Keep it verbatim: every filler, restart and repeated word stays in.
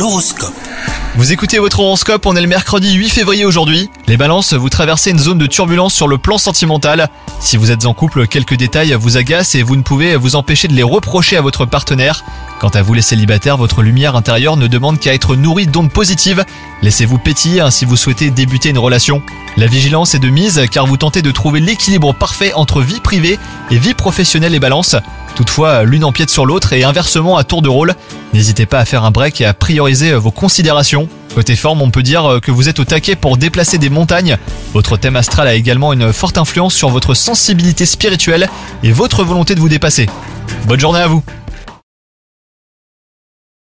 L'horoscope. Vous écoutez votre horoscope, on est le mercredi huit février aujourd'hui. Les balances, vous traversez une zone de turbulence sur le plan sentimental. Si vous êtes en couple, quelques détails vous agacent et vous ne pouvez vous empêcher de les reprocher à votre partenaire. Quant à vous les célibataires, votre lumière intérieure ne demande qu'à être nourrie d'ondes positives. Laissez-vous pétiller si vous souhaitez débuter une relation. La vigilance est de mise car vous tentez de trouver l'équilibre parfait entre vie privée et vie professionnelle et balance. Toutefois, l'une empiète sur l'autre et inversement à tour de rôle. N'hésitez pas à faire un break et à prioriser vos considérations. Côté forme, on peut dire que vous êtes au taquet pour déplacer des montagnes. Votre thème astral a également une forte influence sur votre sensibilité spirituelle et votre volonté de vous dépasser. Bonne journée à vous!